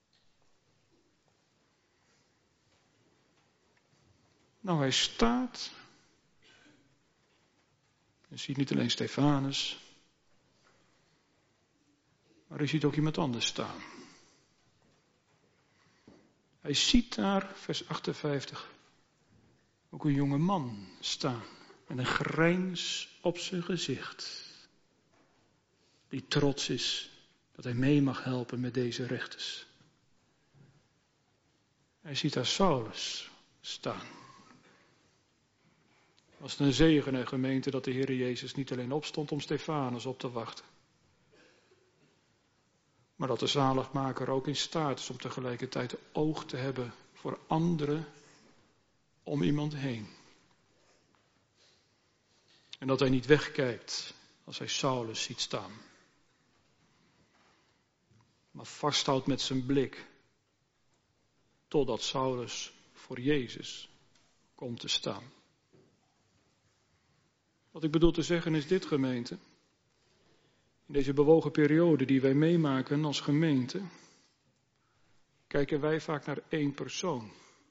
Nou, hij staat. Je ziet niet alleen Stefanus, maar hij ziet ook iemand anders staan. Hij ziet daar, vers achtenvijftig, ook een jonge man staan. Met een grijns op zijn gezicht. Die trots is dat hij mee mag helpen met deze rechters. Hij ziet daar Saulus staan. Was het een zegen en gemeente dat de Heer Jezus niet alleen opstond om Stefanus op te wachten. Maar dat de zaligmaker ook in staat is om tegelijkertijd oog te hebben voor anderen om iemand heen. En dat hij niet wegkijkt als hij Saulus ziet staan. Maar vasthoudt met zijn blik. Totdat Saulus voor Jezus komt te staan. Wat ik bedoel te zeggen is dit, gemeente. In deze bewogen periode die wij meemaken als gemeente. Kijken wij vaak naar één persoon.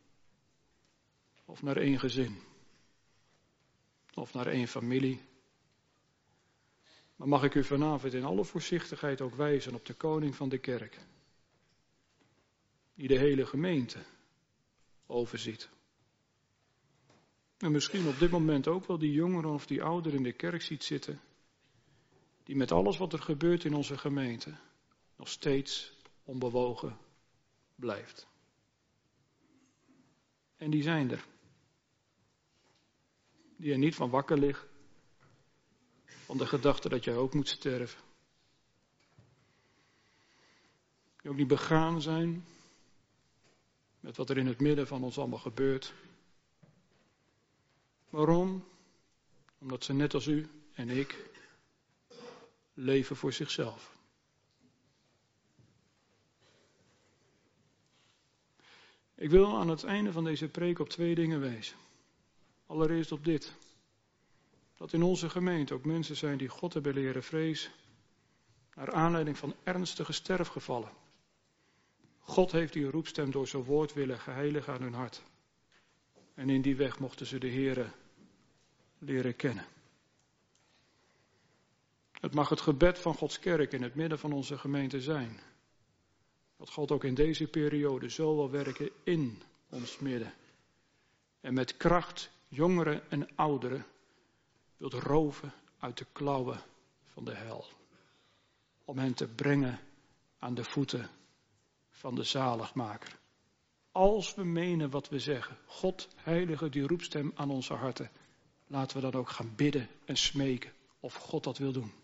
Of naar één gezin. Of naar één familie. Maar mag ik u vanavond in alle voorzichtigheid ook wijzen op de koning van de kerk. Die de hele gemeente overziet. En misschien op dit moment ook wel die jongeren of die ouderen in de kerk ziet zitten. Die met alles wat er gebeurt in onze gemeente nog steeds onbewogen blijft. En die zijn er. Die er niet van wakker liggen. Van de gedachte dat jij ook moet sterven. Die ook niet begaan zijn met wat er in het midden van ons allemaal gebeurt. Waarom? Omdat ze net als u en ik leven voor zichzelf. Ik wil aan het einde van deze preek op twee dingen wijzen. Allereerst op dit. Dat in onze gemeente ook mensen zijn die God hebben leren vrezen. Naar aanleiding van ernstige sterfgevallen. God heeft die roepstem door zijn woord willen geheiligen aan hun hart. En in die weg mochten ze de Heere leren kennen. Het mag het gebed van Gods kerk in het midden van onze gemeente zijn. Dat God ook in deze periode zo wil werken in ons midden. en met kracht jongeren en ouderen wilt roven uit de klauwen van de hel. Om hen te brengen aan de voeten van de zaligmaker. Als we menen wat we zeggen, God, Heilige, die roepstem aan onze harten, laten we dan ook gaan bidden en smeken of God dat wil doen.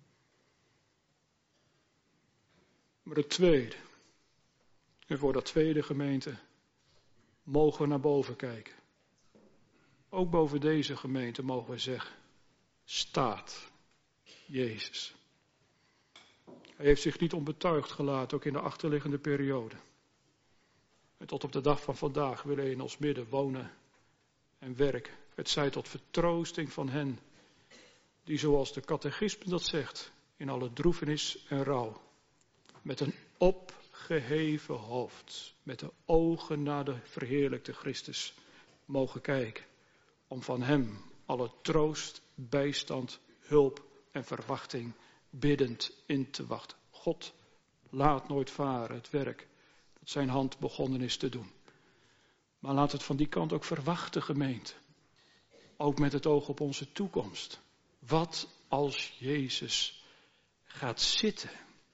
Maar het tweede, en voor dat tweede gemeente, mogen we naar boven kijken. Ook boven deze gemeente mogen we zeggen, staat Jezus. Hij heeft zich niet onbetuigd gelaten, ook in de achterliggende periode. En tot op de dag van vandaag wil hij in ons midden wonen en werken. Het zij tot vertroosting van hen, die zoals de catechisme dat zegt, in alle droefenis en rouw, met een opgeheven hoofd, met de ogen naar de verheerlijkte Christus, mogen kijken. Om van hem alle troost, bijstand, hulp en verwachting biddend in te wachten. God laat nooit varen het werk dat zijn hand begonnen is te doen. Maar laat het van die kant ook verwachten, gemeente. Ook met het oog op onze toekomst. Wat als Jezus gaat zitten?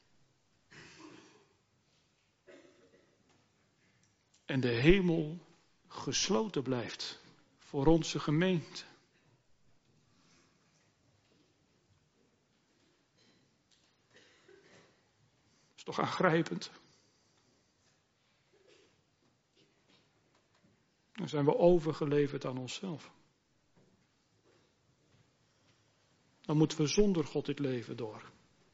En de hemel gesloten blijft voor onze gemeente. Dat is toch aangrijpend? Dan zijn we overgeleverd aan onszelf. Dan moeten we zonder God dit leven door.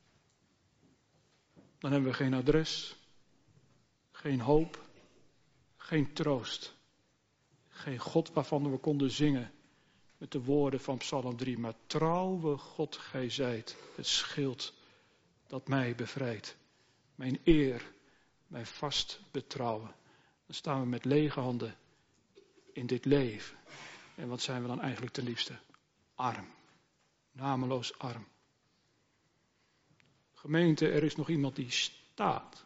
Dan hebben we geen adres, geen hoop, geen troost. Geen God waarvan we konden zingen met de woorden van Psalm drie. Maar trouwe God gij zijt, het schild dat mij bevrijdt. Mijn eer, mijn vast betrouwen. Dan staan we met lege handen in dit leven. En wat zijn we dan eigenlijk ten liefste? Arm. Nameloos arm. Gemeente, er is nog iemand die staat.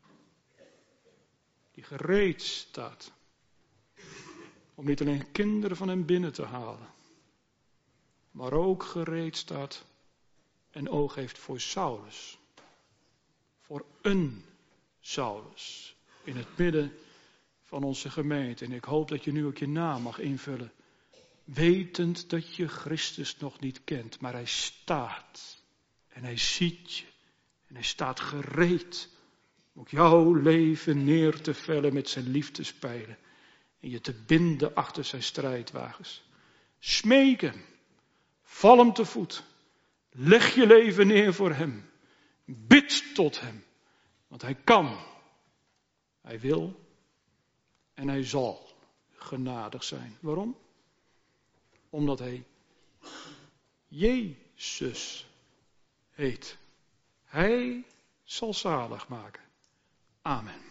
Die gereed staat. Om niet alleen kinderen van hem binnen te halen. Maar ook gereed staat en oog heeft voor Saulus. Voor een Saulus. In het midden van onze gemeente. En ik hoop dat je nu ook je naam mag invullen. Wetend dat je Christus nog niet kent. Maar hij staat. En hij ziet je. En hij staat gereed. Om ook jouw leven neer te vellen met zijn liefdespijlen. En je te binden achter zijn strijdwagens. Smeek hem. Val hem te voet. Leg je leven neer voor hem. Bid tot hem. Want hij kan. Hij wil. En hij zal genadig zijn. Waarom? Omdat hij Jezus heet. Hij zal zalig maken. Amen.